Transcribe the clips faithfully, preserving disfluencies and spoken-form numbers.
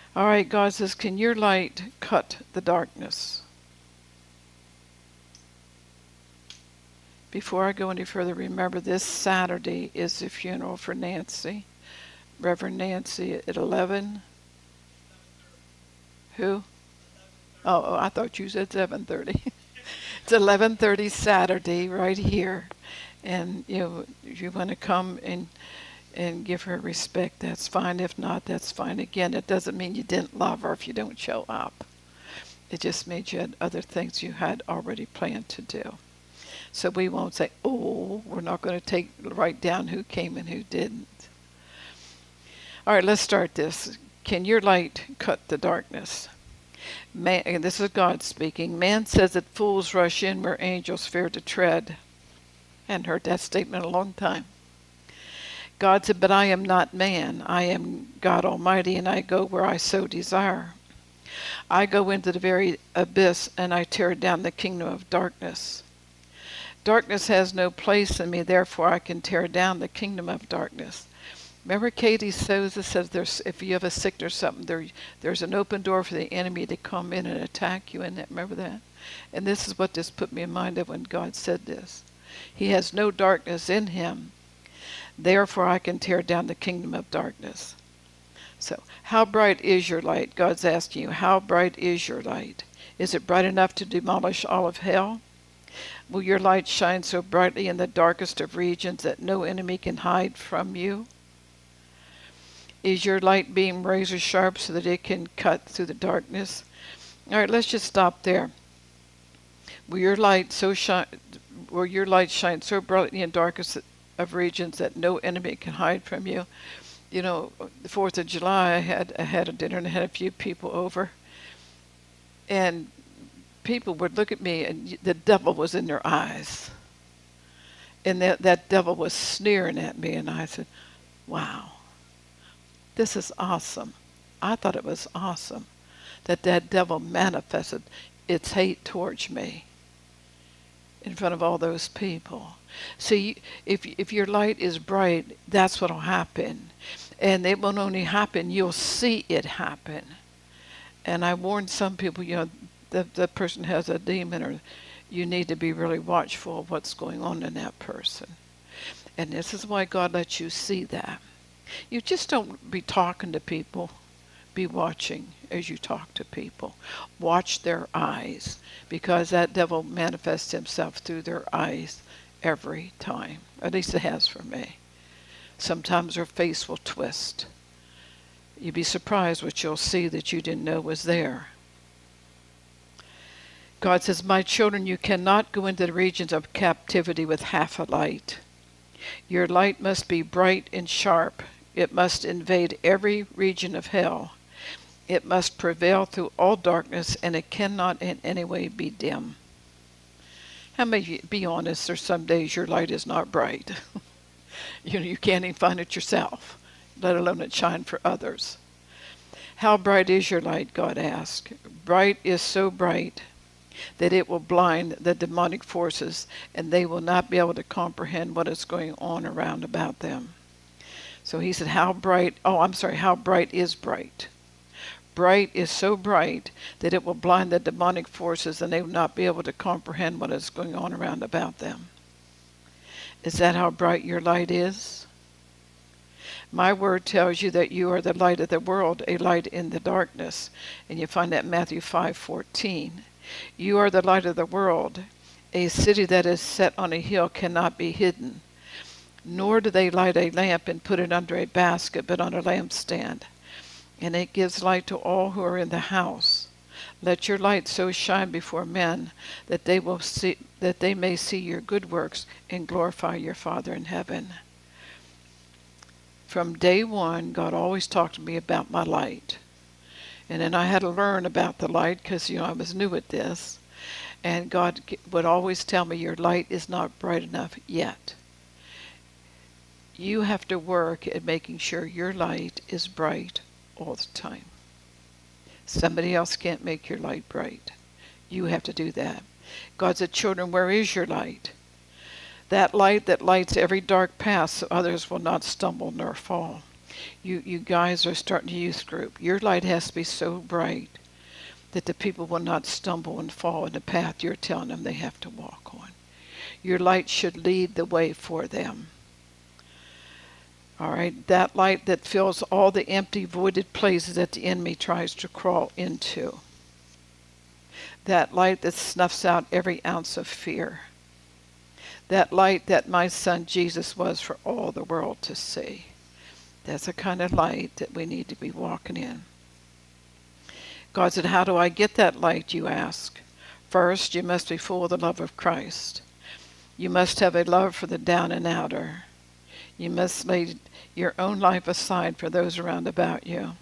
All right, God says, can your light cut the darkness? Before I go any further, remember this Saturday is the funeral for Nancy, Reverend Nancy at eleven. Who? Oh, oh, I thought you said seven thirty. It's eleven thirty Saturday right here. And you know, if you want to come and and give her respect, that's fine. If not, that's fine. Again, it doesn't mean you didn't love her if you don't show up. It just means you had other things you had already planned to do. So we won't say, oh, we're not going to take write down who came and who didn't. All right, let's start this. Can your light cut the darkness? Man, and this is God speaking. Man says that fools rush in where angels fear to tread. I hadn't heard that statement in a long time. God said, but I am not man. I am God Almighty, and I go where I so desire. I go into the very abyss, and I tear down the kingdom of darkness. Darkness has no place in me, therefore I can tear down the kingdom of darkness. Remember Katie Souza says there's, if you have a sickness or something, there, there's an open door for the enemy to come in and attack you in that. Remember that? And this is what this put me in mind of when God said this. He has no darkness in him. Therefore I can tear down the kingdom of darkness. So, how bright is your light? God's asking you, how bright is your light? Is it bright enough to demolish all of hell? Will your light shine so brightly in the darkest of regions that no enemy can hide from you? Is your light beam razor sharp so that it can cut through the darkness? All right, let's just stop there. Will your light so shine? Will your light shine so brightly in darkest of regions that no enemy can hide from you? You know, the Fourth of July, I had I had a dinner and I had a few people over, and people would look at me, and the devil was in their eyes, and that that devil was sneering at me, and I said, "Wow, this is awesome." I thought it was awesome that that devil manifested its hate towards me in front of all those people. See, if if your light is bright, that's what'll happen. And it won't only happen, you'll see it happen. And I warned some people, you know, that that person has a demon, or you need to be really watchful of what's going on in that person. And this is why God lets you see that. You just don't be talking to people. Be watching as you talk to people. Watch their eyes, because that devil manifests himself through their eyes every time. At least it has for me. Sometimes their face will twist. You'd be surprised what you'll see that you didn't know was there. God says, my children, you cannot go into the regions of captivity with half a light. Your light must be bright and sharp. It must invade every region of hell. It must prevail through all darkness, and it cannot in any way be dim. How many of you, be honest, there's some days your light is not bright. You know, you can't even find it yourself, let alone it shine for others. How bright is your light, God asked. Bright is so bright that it will blind the demonic forces, and they will not be able to comprehend what is going on around about them. So he said, how bright, oh, I'm sorry, how bright is bright? Bright is so bright that it will blind the demonic forces, and they will not be able to comprehend what is going on around about them. Is that how bright your light is? My word tells you that you are the light of the world, a light in the darkness. And you find that in Matthew five fourteen. You are the light of the world. A city that is set on a hill cannot be hidden. Nor do they light a lamp and put it under a basket, but on a lampstand. And it gives light to all who are in the house. Let your light so shine before men that they will see, that they may see your good works and glorify your Father in heaven. From day one, God always talked to me about my light. And then I had to learn about the light because, you know, I was new at this. And God would always tell me, your light is not bright enough yet. You have to work at making sure your light is bright all the time. Somebody else can't make your light bright. You have to do that. God said, children, where is your light? That light that lights every dark path so others will not stumble nor fall. You, you guys are starting a youth group. Your light has to be so bright that the people will not stumble and fall in the path you're telling them they have to walk on. Your light should lead the way for them. All right, that light that fills all the empty, voided places that the enemy tries to crawl into. That light that snuffs out every ounce of fear. That light that my son Jesus was for all the world to see. That's the kind of light that we need to be walking in. God said, how do I get that light, you ask? First, you must be full of the love of Christ. You must have a love for the down and outer. You must lay your own life aside for those around about you.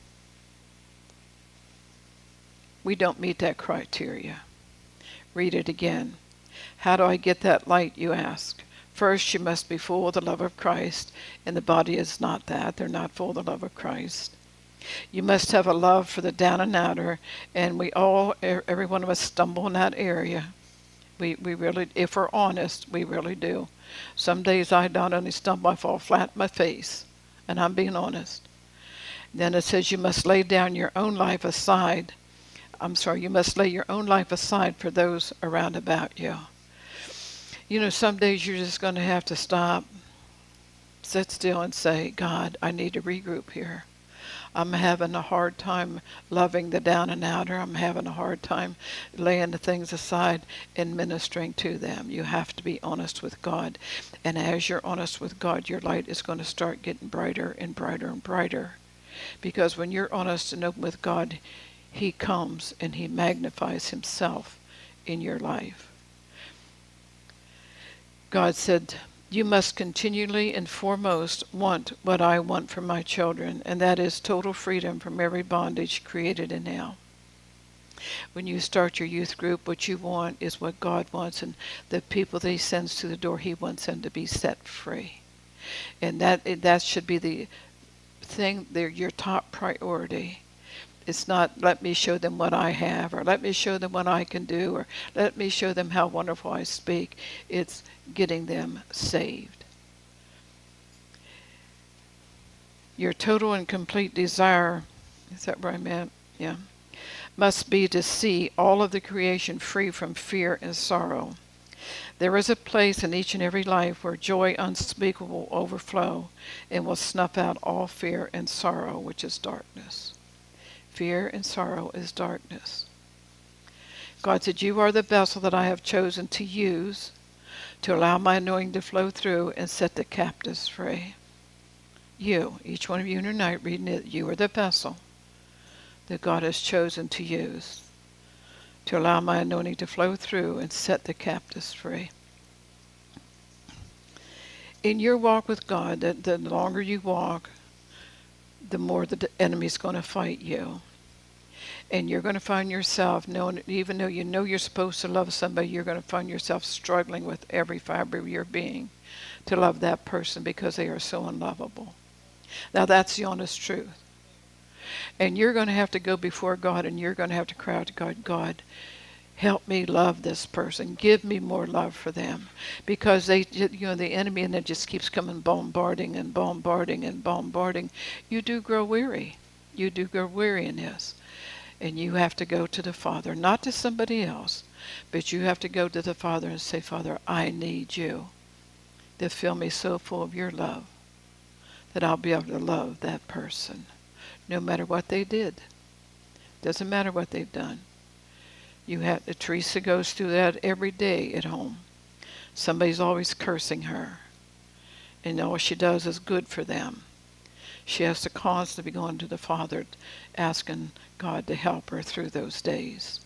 We don't meet that criteria. Read it again. How do I get that light, you ask? First, you must be full of the love of Christ, and the body is not that. They're not full of the love of Christ. You must have a love for the down and outer, and we all, every one of us stumble in that area. We, we really, if we're honest, we really do. Some days I not only stumble, I fall flat in my face, and I'm being honest. Then it says you must lay down your own life aside. I'm sorry, you must lay your own life aside for those around about you. You know, some days you're just going to have to stop, sit still and say, God, I need to regroup here. I'm having a hard time loving the down and outer. I'm having a hard time laying the things aside and ministering to them. You have to be honest with God. And as you're honest with God, your light is going to start getting brighter and brighter and brighter. Because when you're honest and open with God, He comes and He magnifies Himself in your life. God said, you must continually and foremost want what I want for my children, and that is total freedom from every bondage created in hell. When you start your youth group, what you want is what God wants, and the people that He sends to the door, He wants them to be set free. And that that should be the thing, your top priority. It's not let me show them what I have, or let me show them what I can do, or let me show them how wonderful I speak. It's getting them saved. Your total and complete desire, is that where I'm at? Yeah. Must be to see all of the creation free from fear and sorrow. There is a place in each and every life where joy unspeakable will overflow and will snuff out all fear and sorrow, which is darkness. Fear and sorrow is darkness. God said, you are the vessel that I have chosen to use to allow my anointing to flow through and set the captives free. You, each one of you in your night reading it, you are the vessel that God has chosen to use to allow my anointing to flow through and set the captives free. In your walk with God, the, the longer you walk, the more the enemy's going to fight you. And you're going to find yourself, knowing, even though you know you're supposed to love somebody, you're going to find yourself struggling with every fiber of your being to love that person because they are so unlovable. Now that's the honest truth. And you're going to have to go before God, and you're going to have to cry out to God, God, help me love this person. Give me more love for them. Because they, you know, the enemy, and it just keeps coming bombarding and bombarding and bombarding. You do grow weary. You do grow weary in this. And you have to go to the Father, not to somebody else, but you have to go to the Father and say, Father, I need you to fill me so full of your love that I'll be able to love that person, no matter what they did. Doesn't matter what they've done. You have, Teresa goes through that every day at home. Somebody's always cursing her, and all she does is good for them. She has to constantly be going to the Father, asking God to help her through those days.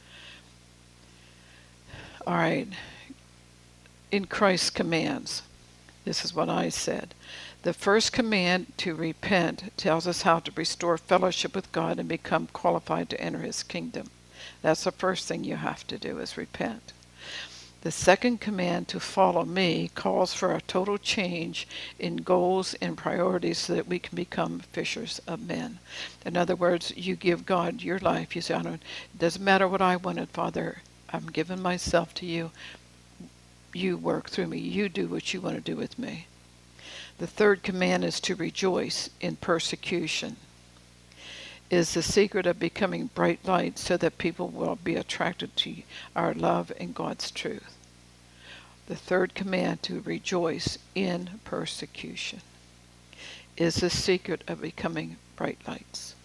All right. In Christ's commands, this is what I said. The first command, to repent, tells us how to restore fellowship with God and become qualified to enter His kingdom. That's the first thing you have to do, is repent. The second command, to follow me, calls for a total change in goals and priorities so that we can become fishers of men. In other words, you give God your life. You say, I don't, it doesn't matter what I wanted, Father. I'm giving myself to you. You work through me. You do what you want to do with me. The third command is to rejoice in persecution. It is the secret of becoming bright lights so that people will be attracted to our love and God's truth. The third command, to rejoice in persecution, is the secret of becoming bright lights.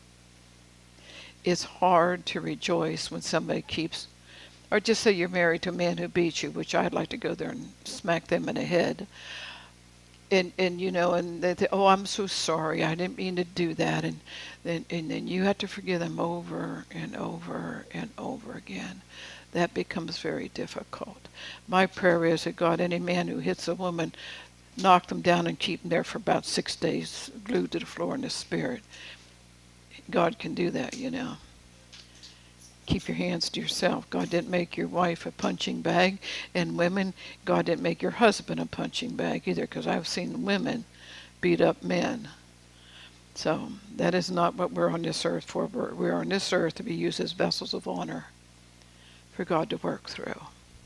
It's hard to rejoice when somebody keeps, or just say you're married to a man who beats you, which I'd like to go there and smack them in the head. And, and you know, and they say, oh, I'm so sorry, I didn't mean to do that. And then, and then you have to forgive them over and over and over again. That becomes very difficult. My prayer is that God, any man who hits a woman, knock them down and keep them there for about six days, glued to the floor in the spirit. God can do that, you know. Keep your hands to yourself. God didn't make your wife a punching bag. And women, God didn't make your husband a punching bag either, because I've seen women beat up men. So that is not what we're on this earth for. We're, we're on this earth to be used as vessels of honor for God to work through.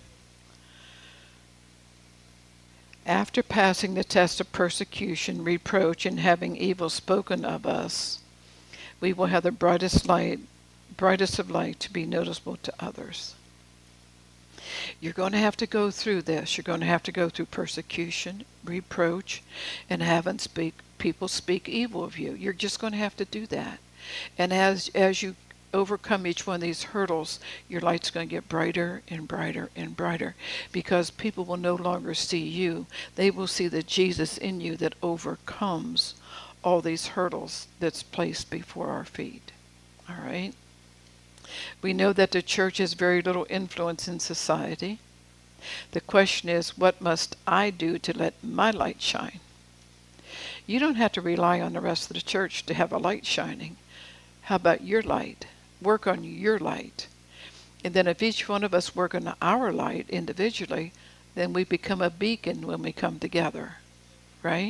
After passing the test of persecution, reproach, and having evil spoken of us, we will have the brightest light, brightest of light to be noticeable to others. You're going to have to go through this. You're going to have to go through persecution, reproach, and having speak, people speak evil of you. You're just going to have to do that. And as as you overcome each one of these hurdles, your light's going to get brighter and brighter and brighter, because people will no longer see you. They will see the Jesus in you that overcomes all these hurdles that's placed before our feet. All right? We know that the church has very little influence in society. The question is, what must I do to let my light shine? You don't have to rely on the rest of the church to have a light shining. How about your light? Work on your light. And then if each one of us work on our light individually, then we become a beacon when we come together. Right?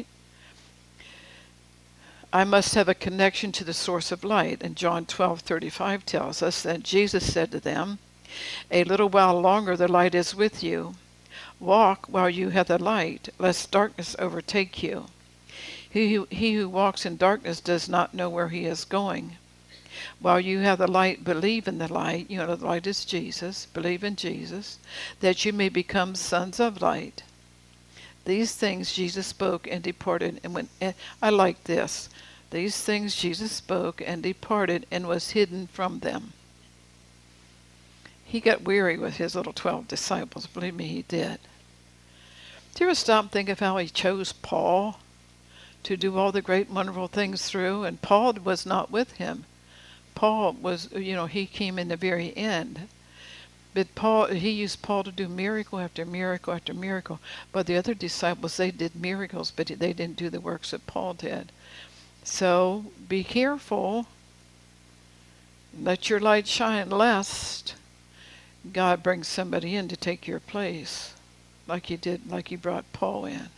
I must have a connection to the source of light. And John twelve thirty-five tells us that Jesus said to them, a little while longer the light is with you. Walk while you have the light, lest darkness overtake you. He who, he who walks in darkness does not know where he is going. While you have the light, believe in the light. You know, the light is Jesus. Believe in Jesus, that you may become sons of light. These things Jesus spoke and departed. And when and I like this. These things Jesus spoke and departed and was hidden from them. He got weary with his little twelve disciples. Believe me, he did. Do you ever stop and think of how he chose Paul to do all the great wonderful things through? And Paul was not with him. Paul was, you know, he came in the very end. But Paul, he used Paul to do miracle after miracle after miracle. But the other disciples, they did miracles, but they didn't do the works that Paul did. So be careful. Let your light shine, lest God brings somebody in to take your place, like he did, like he brought Paul in.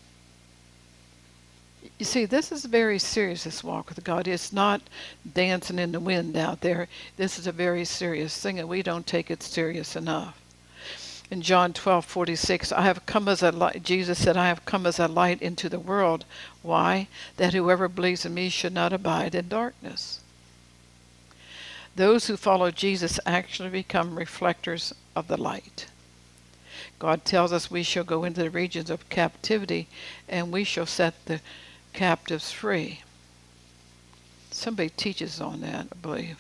You see, this is very serious, this walk with God. It's not dancing in the wind out there. This is a very serious thing, and we don't take it serious enough. In John twelve forty-six, I have come as a light, Jesus said, I have come as a light into the world. Why? That whoever believes in me should not abide in darkness. Those who follow Jesus actually become reflectors of the light. God tells us we shall go into the regions of captivity, and we shall set the captives free. Somebody teaches on that, I believe.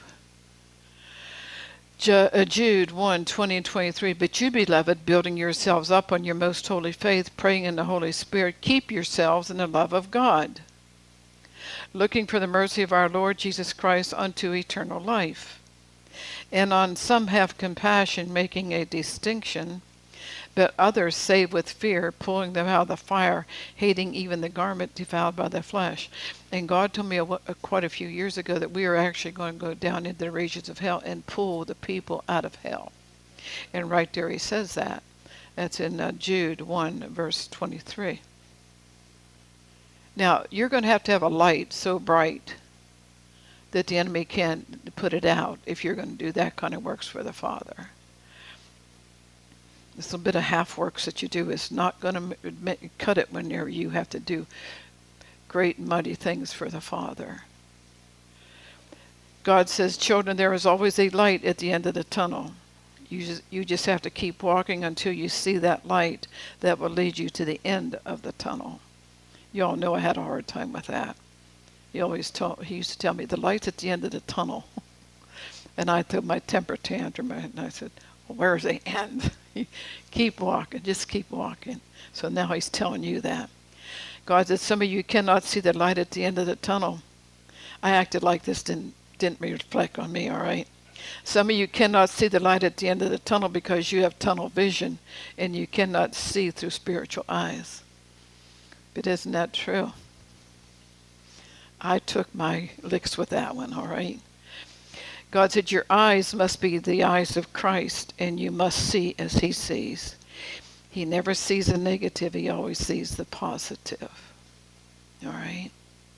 Jude one, twenty and twenty-three, but you, beloved, building yourselves up on your most holy faith, praying in the Holy Spirit, keep yourselves in the love of God, looking for the mercy of our Lord Jesus Christ unto eternal life. And on some have compassion, making a distinction, but others save with fear, pulling them out of the fire, hating even the garment defiled by the flesh. And God told me a, a, quite a few years ago that we are actually going to go down into the regions of hell and pull the people out of hell. And right there he says that. That's in uh, Jude one, verse twenty-three. Now, you're going to have to have a light so bright that the enemy can't put it out if you're going to do that kind of works for the Father. This little bit of half works that you do is not going to cut it whenever you have to do great mighty things for the Father. God says, children, there is always a light at the end of the tunnel. You just, you just have to keep walking until you see that light that will lead you to the end of the tunnel. You all know I had a hard time with that. He always told, he used to tell me, the light's at the end of the tunnel. And I threw my temper tantrum, and I said, well, where's the end? Keep walking, just keep walking. So now he's telling you that. God said, some of you cannot see the light at the end of the tunnel. I acted like this didn't, didn't reflect on me, all right? Some of you cannot see the light at the end of the tunnel because you have tunnel vision and you cannot see through spiritual eyes. But isn't that true? I took my licks with that one, all right? God said, your eyes must be the eyes of Christ, and you must see as he sees. He never sees the negative. He always sees the positive. All right?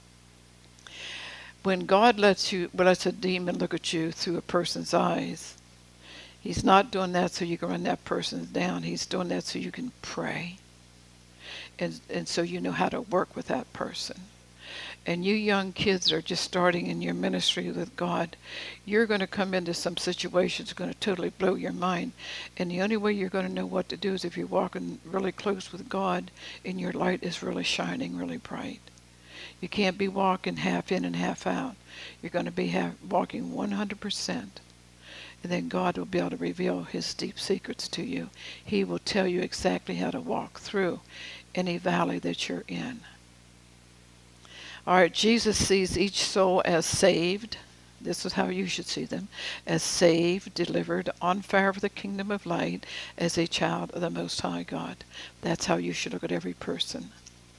When God lets you, lets a demon look at you through a person's eyes, he's not doing that so you can run that person down. He's doing that so you can pray. And, and so you know how to work with that person. And you young kids are just starting in your ministry with God, you're going to come into some situations going to totally blow your mind. And the only way you're going to know what to do is if you're walking really close with God and your light is really shining really bright. You can't be walking half in and half out. You're going to be half, walking one hundred percent. And then God will be able to reveal his deep secrets to you. He will tell you exactly how to walk through any valley that you're in. All right, Jesus sees each soul as saved. This is how you should see them. As saved, delivered, on fire for the kingdom of light, as a child of the Most High God. That's how you should look at every person.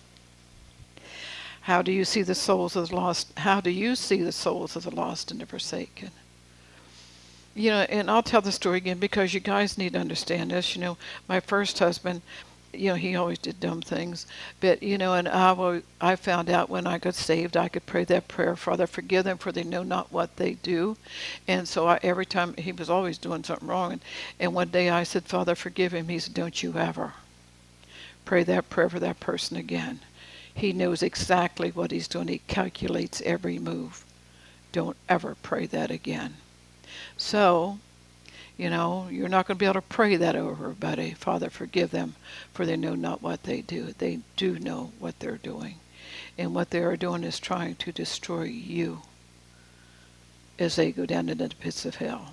How do you see the souls of the lost? How do you see the souls of the lost and the forsaken? You know, and I'll tell the story again because you guys need to understand this. You know, my first husband, you know, he always did dumb things. But, you know, and I, will, I found out when I got saved, I could pray that prayer, Father, forgive them for they know not what they do. And so I, every time, he was always doing something wrong. And, and one day I said, Father, forgive him. He said, don't you ever pray that prayer for that person again. He knows exactly what he's doing. He calculates every move. Don't ever pray that again. So, you know, you're not going to be able to pray that over everybody. Father, forgive them, for they know not what they do. They do know what they're doing. And what they are doing is trying to destroy you as they go down into the pits of hell.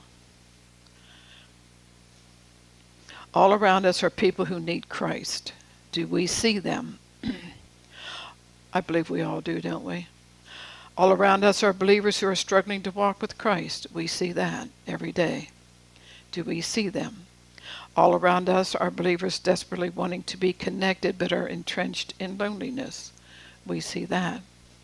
All around us are people who need Christ. Do we see them? I believe we all do, don't we? All around us are believers who are struggling to walk with Christ. We see that every day. Do we see them? All around us are believers desperately wanting to be connected but are entrenched in loneliness. We see that.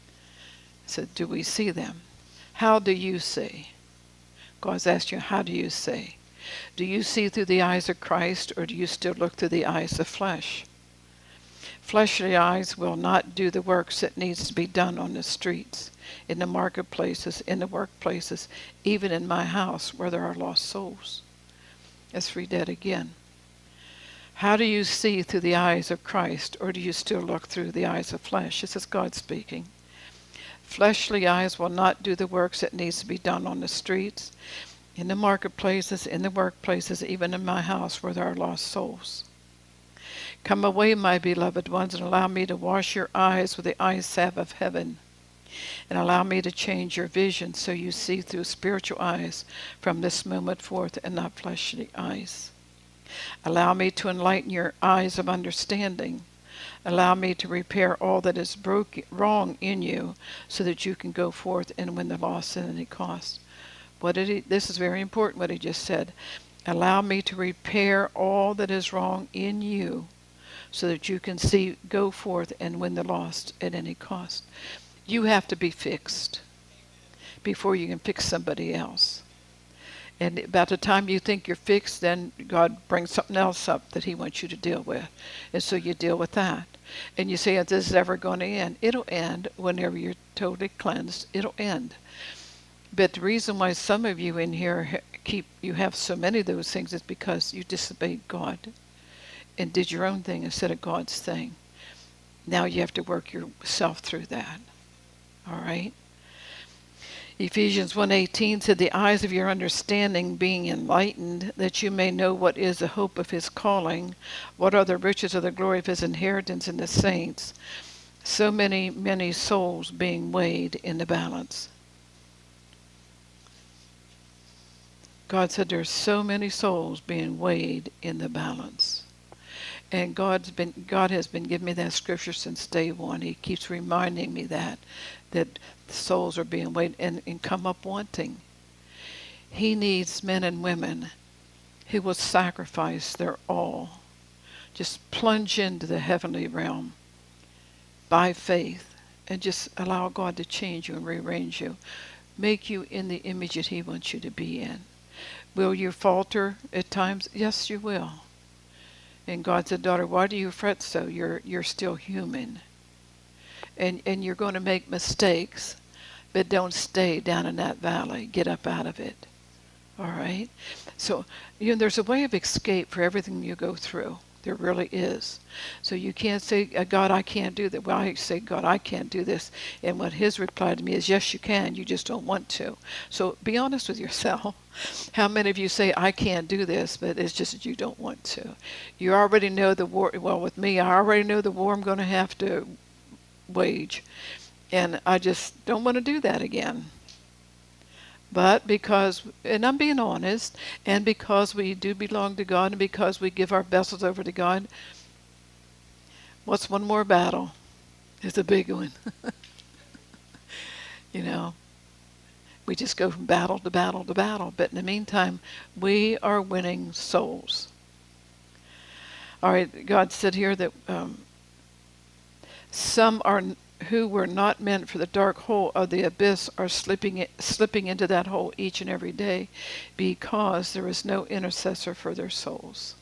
So do we see them? How do you see? God's asked you, how do you see? Do you see through the eyes of Christ, or do you still look through the eyes of flesh? Fleshly eyes will not do the works that needs to be done on the streets, in the marketplaces, in the workplaces, even in my house where there are lost souls. Let's read that again. How do you see through the eyes of Christ, or do you still look through the eyes of flesh? This is God speaking. Fleshly eyes will not do the works that needs to be done on the streets, in the marketplaces, in the workplaces, even in my house where there are lost souls. Come away, my beloved ones, and allow me to wash your eyes with the eye salve of heaven, and allow me to change your vision so you see through spiritual eyes from this moment forth and not fleshly eyes. Allow me to enlighten your eyes of understanding. Allow me to repair all that is broken, wrong in you, so that you can go forth and win the lost at any cost. What did he, this is very important what he just said. Allow me to repair all that is wrong in you, so that you can see, go forth and win the lost at any cost. You have to be fixed before you can fix somebody else. And about the time you think you're fixed, then God brings something else up that he wants you to deal with. And so you deal with that. And you say, is this ever going to end? It'll end whenever you're totally cleansed. It'll end. But the reason why some of you in here keep, you have so many of those things is because you disobeyed God. and did your own thing instead of God's thing. Now you have to work yourself through that. All right? Ephesians one eighteen said, the eyes of your understanding being enlightened, that you may know what is the hope of his calling, what are the riches of the glory of his inheritance in the saints. So many, many souls being weighed in the balance. God said there's so many souls being weighed in the balance. And God's been, God has been giving me that scripture since day one. He keeps reminding me that, that souls are being weighed and, and come up wanting. He needs men and women who will sacrifice their all. Just plunge into the heavenly realm by faith and just allow God to change you and rearrange you. Make you in the image that he wants you to be in. Will you falter at times? Yes, you will. And God said, daughter, why do you fret so? You're you're still human. And and you're going to make mistakes, but don't stay down in that valley. Get up out of it. All right? So, you know, there's a way of escape for everything you go through. There really is. So you can't say, God, I can't do that. Well, I say, God, I can't do this. And what his reply to me is, yes, you can. You just don't want to. So be honest with yourself. How many of you say, I can't do this, but it's just that you don't want to? You already know the war. Well, with me, I already know the war I'm going to have to wage. And I just don't want to do that again. But because, and I'm being honest, and because we do belong to God, and because we give our vessels over to God, what's one more battle? It's a big one. You know, we just go from battle to battle to battle. But in the meantime, we are winning souls. All right, God said here that um, some are who were not meant for the dark hole of the abyss are slipping slipping into that hole each and every day because there is no intercessor for their souls.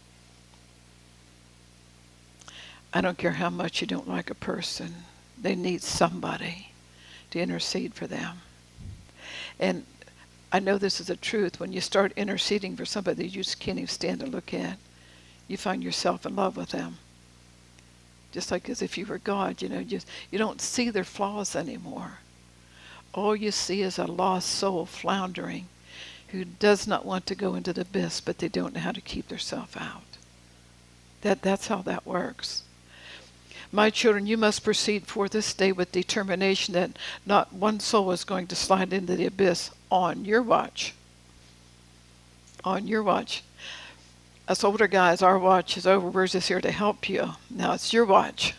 I don't care how much you don't like a person. They need somebody to intercede for them. And I know this is the truth. When you start interceding for somebody that you just can't even stand to look at, you find yourself in love with them. Just like as if you were God, you know, just you don't see their flaws anymore. All you see is a lost soul floundering who does not want to go into the abyss, but they don't know how to keep themselves out. That that's how that works. My children, you must proceed forth this day with determination that not one soul is going to slide into the abyss on your watch. On your watch. Us older guys, our watch is over. We're just here to help you. Now it's your watch.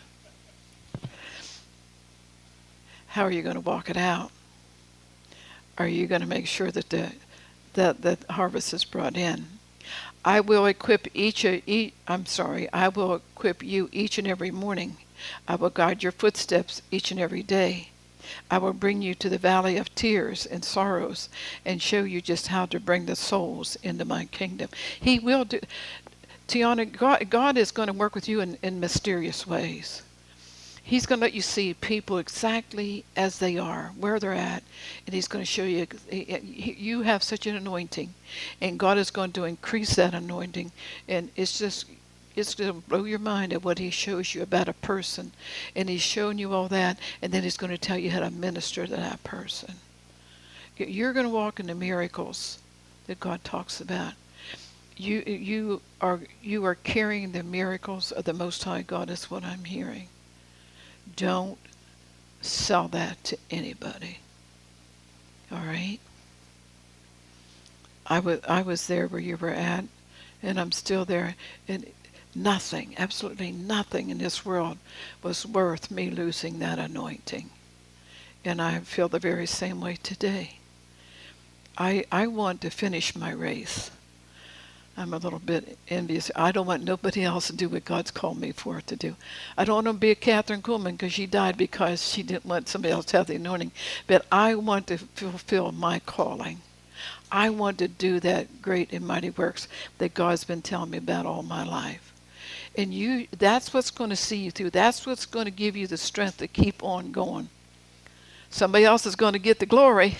How are you going to walk it out? Are you going to make sure that the that the harvest is brought in? I will equip each, each I'm sorry, I will equip you each and every morning. I will guide your footsteps each and every day. I will bring you to the valley of tears and sorrows and show you just how to bring the souls into my kingdom. He will do. Tiana, God, God is going to work with you in, in mysterious ways. He's going to let you see people exactly as they are, where they're at, and he's going to show you, you have such an anointing, and God is going to increase that anointing, and it's just, it's going to blow your mind at what he shows you about a person, and he's showing you all that, and then he's going to tell you how to minister to that person. You're going to walk in the miracles that God talks about. You, you are, you are carrying the miracles of the Most High God, is what I'm hearing. Don't sell that to anybody. All right? I was I was there where you were at, and I'm still there. And nothing, absolutely nothing in this world was worth me losing that anointing. And I feel the very same way today. I I want to finish my race. I'm a little bit envious. I don't want nobody else to do what God's called me for it to do. I don't want to be a Catherine Kuhlman because she died because she didn't let somebody else have the anointing. But I want to fulfill my calling. I want to do that great and mighty works that God's been telling me about all my life. And you, that's what's going to see you through. That's what's going to give you the strength to keep on going. Somebody else is going to get the glory.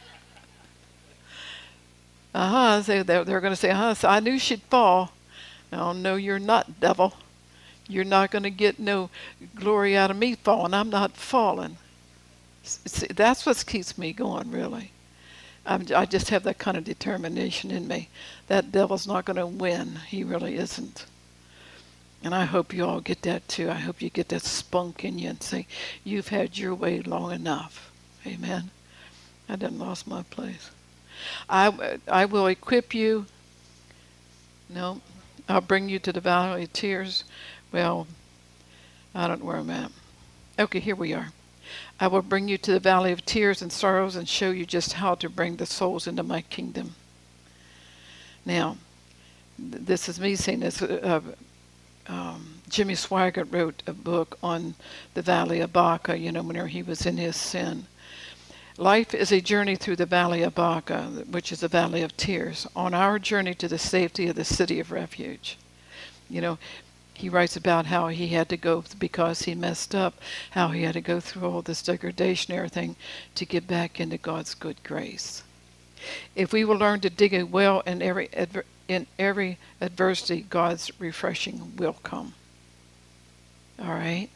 Uh-huh. So they're, they're going to say, uh-huh, so I knew she'd fall. Oh, no, you're not, devil. You're not going to get no glory out of me falling. I'm not falling. See, that's what keeps me going, really. I'm, I just have that kind of determination in me. That devil's not going to win. He really isn't. And I hope you all get that too. I hope you get that spunk in you and say, you've had your way long enough. Amen. I done lost my place. I, I will equip you. No, I'll bring you to the valley of tears. Well, I don't know where I'm at. Okay, here we are. I will bring you to the valley of tears and sorrows and show you just how to bring the souls into my kingdom. Now, th- this is me saying this. Uh, um, Jimmy Swaggart wrote a book on the valley of Baca, you know, whenever he was in his sin. Life is a journey through the valley of Baca, which is a valley of tears, on our journey to the safety of the city of refuge. You know, he writes about how he had to go, because he messed up, how he had to go through all this degradation and everything to get back into God's good grace. If we will learn to dig a well in every adver- in every adversity, God's refreshing will come. All right?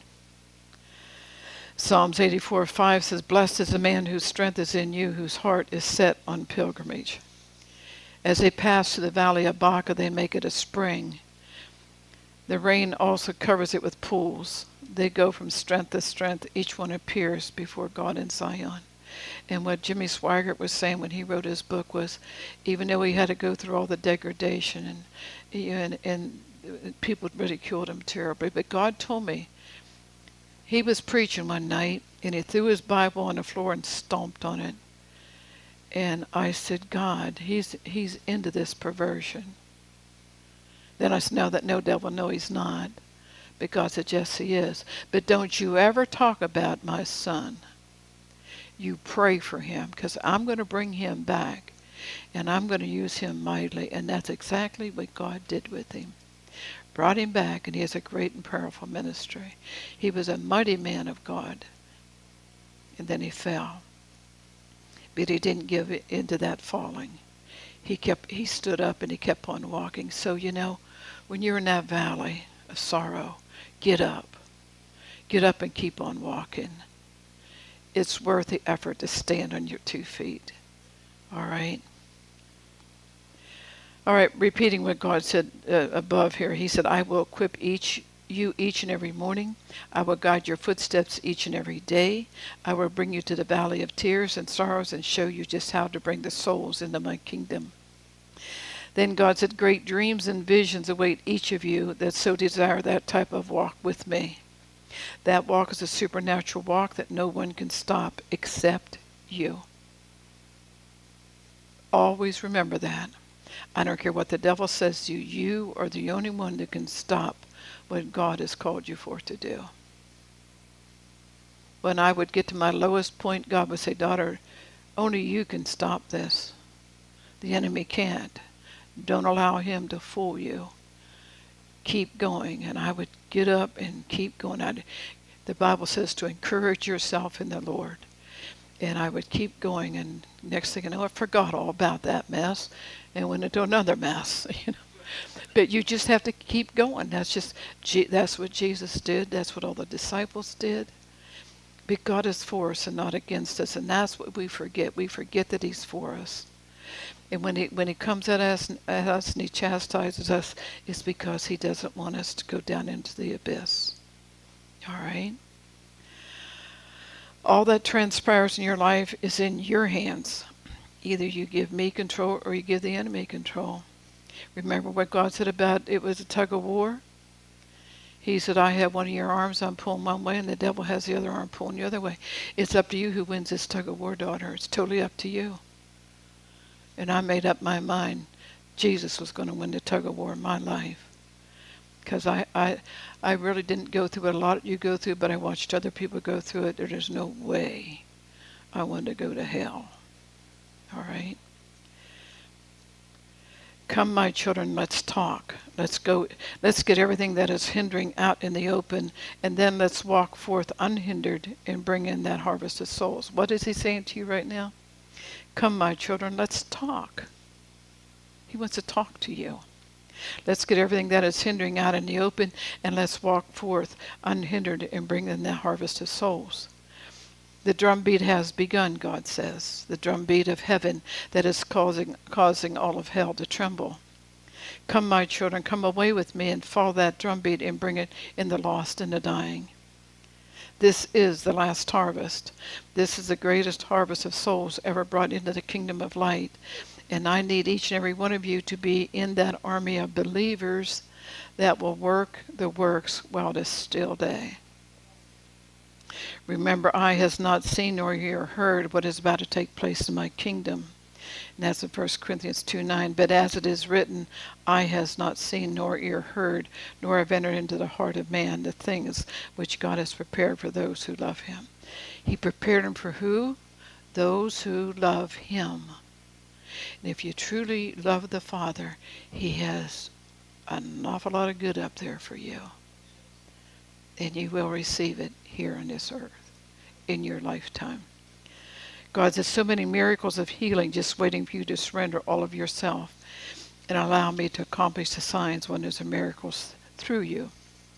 Psalms eighty-four five says, blessed is the man whose strength is in you, whose heart is set on pilgrimage. As they pass through the valley of Baca, they make it a spring. The rain also covers it with pools. They go from strength to strength. Each one appears before God in Zion. And what Jimmy Swaggart was saying when he wrote his book was, even though he had to go through all the degradation and and, and people ridiculed him terribly, but God told me, he was preaching one night, and he threw his Bible on the floor and stomped on it. And I said, God, he's he's into this perversion. Then I said, no, that no devil, no, he's not. Because it just he is. But don't you ever talk about my son. You pray for him, because I'm going to bring him back, and I'm going to use him mightily. And that's exactly what God did with him. Brought him back, and he has a great and powerful ministry. He was a mighty man of God, and then he fell. But he didn't give into that falling. He kept, he stood up and he kept on walking. So, you know, when you're in that valley of sorrow, get up. Get up and keep on walking. It's worth the effort to stand on your two feet. All right? All right, repeating what God said uh, above here. He said, I will equip each you each and every morning. I will guide your footsteps each and every day. I will bring you to the valley of tears and sorrows and show you just how to bring the souls into my kingdom. Then God said, great dreams and visions await each of you that so desire that type of walk with me. That walk is a supernatural walk that no one can stop except you. Always remember that. I don't care what the devil says to you. You are the only one that can stop what God has called you for to do. When I would get to my lowest point, God would say, daughter, only you can stop this. The enemy can't. Don't allow him to fool you. Keep going. And I would get up and keep going. I'd, the Bible says to encourage yourself in the Lord. And I would keep going, and next thing you know, I forgot all about that mess and went into another mess. You know, but you just have to keep going. That's just that's what Jesus did. That's what all the disciples did. But God is for us and not against us, and that's what we forget. We forget that He's for us. And when He when He comes at us, at us and He chastises us, it's because He doesn't want us to go down into the abyss. All right. All that transpires in your life is in your hands. Either you give me control or you give the enemy control. Remember what God said about it was a tug of war? He said, I have one of your arms, I'm pulling one way, and the devil has the other arm pulling the other way. It's up to you who wins this tug of war, daughter. It's totally up to you. And I made up my mind Jesus was going to win the tug of war in my life. Because I, I, I really didn't go through what a lot of you go through, but I watched other people go through it. There's no way I wanted to go to hell. All right? Come, my children, let's talk. Let's go. Let's get everything that is hindering out in the open, and then let's walk forth unhindered and bring in that harvest of souls. What is he saying to you right now? Come, my children, let's talk. He wants to talk to you. Let's get everything that is hindering out in the open, and let's walk forth unhindered and bring in the harvest of souls. The drumbeat has begun, God says. The drumbeat of heaven that is causing, causing all of hell to tremble. Come, my children, come away with me and follow that drumbeat and bring it in the lost and the dying. This is the last harvest. This is the greatest harvest of souls ever brought into the kingdom of light. And I need each and every one of you to be in that army of believers that will work the works while it is still day. Remember, eye has not seen nor ear heard what is about to take place in my kingdom. And that's in First Corinthians two nine. But as it is written, eye has not seen nor ear heard, nor have entered into the heart of man the things which God has prepared for those who love him. He prepared them for who? Those who love him. And if you truly love the Father, he has an awful lot of good up there for you. And you will receive it here on this earth in your lifetime. God has so many miracles of healing just waiting for you to surrender all of yourself and allow me to accomplish the signs, wonders, and miracles through you.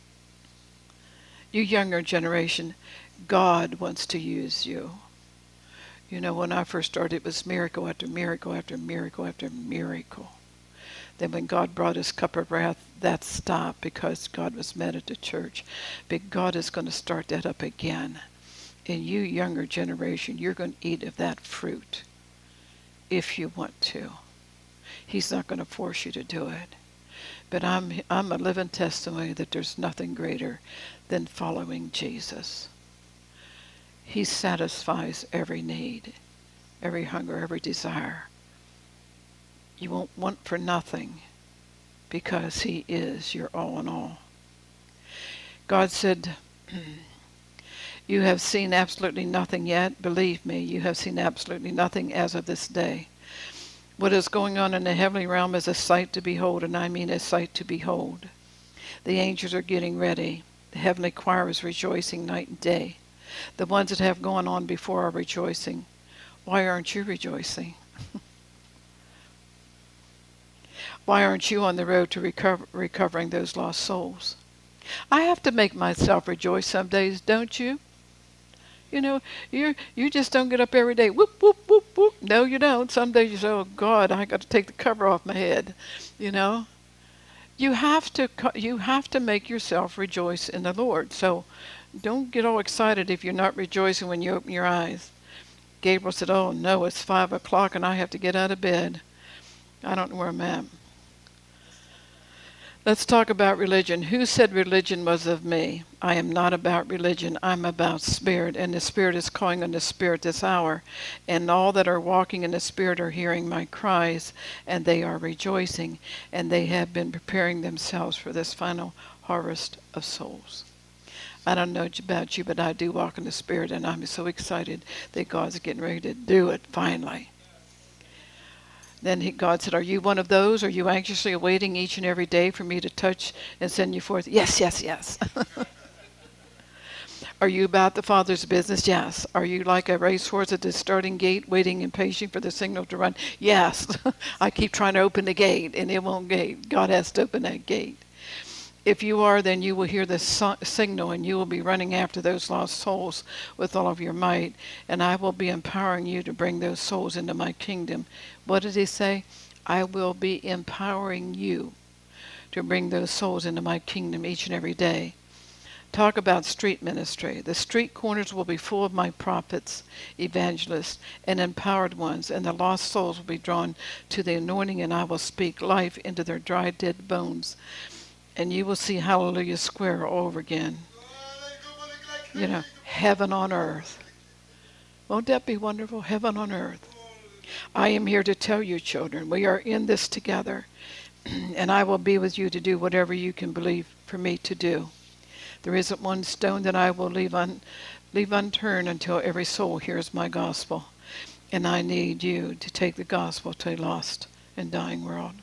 You younger generation, God wants to use you. You know, when I first started, it was miracle after miracle after miracle after miracle. Then when God brought his cup of wrath, that stopped because God was mad at the church. But God is going to start that up again. And you younger generation, you're going to eat of that fruit if you want to. He's not going to force you to do it. But I'm, I'm a living testimony that there's nothing greater than following Jesus. He satisfies every need, every hunger, every desire. You won't want for nothing because he is your all in all. God said, you have seen absolutely nothing yet. Believe me, you have seen absolutely nothing as of this day. What is going on in the heavenly realm is a sight to behold, and I mean a sight to behold. The angels are getting ready. The heavenly choir is rejoicing night and day. The ones that have gone on before are rejoicing. Why aren't you rejoicing? Why aren't you on the road to recover, recovering those lost souls? I have to make myself rejoice some days, don't you? You know, you you just don't get up every day, whoop, whoop, whoop, whoop. No, you don't. Some days you say, oh, God, I got to take the cover off my head, you know. You have to you have to make yourself rejoice in the Lord. So don't get all excited if you're not rejoicing when you open your eyes. Gabriel said, oh, no, it's five o'clock and I have to get out of bed. I don't know where I'm at. Let's talk about religion. Who said religion was of me? I am not about religion. I'm about spirit, and the Spirit is calling on the Spirit this hour. And all that are walking in the Spirit are hearing my cries, and they are rejoicing, and they have been preparing themselves for this final harvest of souls. I don't know about you, but I do walk in the Spirit, and I'm so excited that God's getting ready to do it finally. Then he, God said, are you one of those? Are you anxiously awaiting each and every day for me to touch and send you forth? Yes, yes, yes. Are you about the Father's business? Yes. Are you like a racehorse at the starting gate, waiting impatient for the signal to run? Yes. I keep trying to open the gate, and it won't gate. God has to open that gate. If you are, then you will hear the so- signal, and you will be running after those lost souls with all of your might, and I will be empowering you to bring those souls into my kingdom. What did he say? I will be empowering you to bring those souls into my kingdom each and every day. Talk about street ministry. The street corners will be full of my prophets, evangelists, and empowered ones, and the lost souls will be drawn to the anointing, and I will speak life into their dry, dead bones. And you will see Hallelujah Square all over again. You know, heaven on earth. Won't that be wonderful? Heaven on earth. I am here to tell you, children, we are in this together. And I will be with you to do whatever you can believe for me to do. There isn't one stone that I will leave, un, leave unturned until every soul hears my gospel. And I need you to take the gospel to a lost and dying world.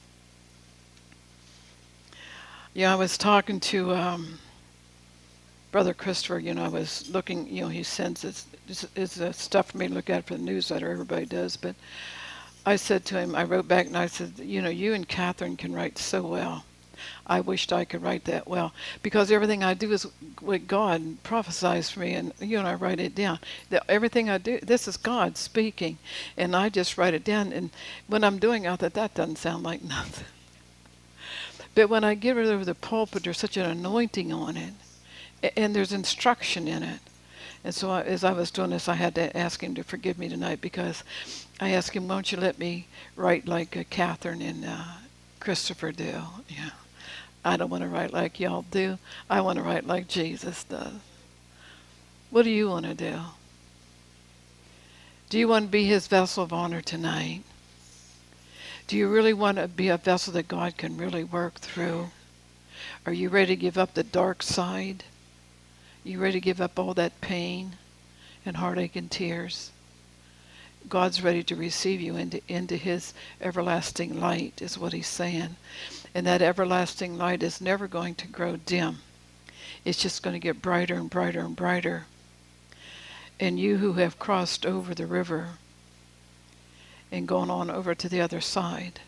Yeah, I was talking to um, Brother Christopher. You know, I was looking, you know, he sends his, his, his uh, stuff for me to look at for the newsletter. Everybody does. But I said to him, I wrote back and I said, you know, you and Catherine can write so well. I wished I could write that well, because everything I do is what God prophesies for me, and you and I write it down. The, everything I do, this is God speaking, and I just write it down. And when I'm doing it, I thought that doesn't sound like nothing. But when I give it over the pulpit, there's such an anointing on it, a- and there's instruction in it. And so I, as I was doing this, I had to ask him to forgive me tonight, because I asked him, won't you let me write like uh, Catherine and uh, Christopher do? Yeah. I don't want to write like y'all do. I want to write like Jesus does. What do you want to do? Do you want to be his vessel of honor tonight? Do you really want to be a vessel that God can really work through? Are you ready to give up the dark side? You ready to give up all that pain and heartache and tears? God's ready to receive you into, into his everlasting light, is what he's saying. And that everlasting light is never going to grow dim. It's just going to get brighter and brighter and brighter. And you who have crossed over the river and gone on over to the other side,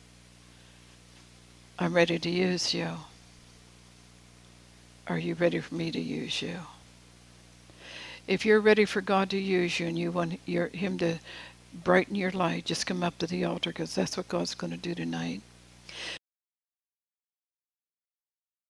I'm ready to use you. Are you ready for me to use you? If you're ready for God to use you and you want your, him to brighten your light, just come up to the altar, because that's what God's going to do tonight.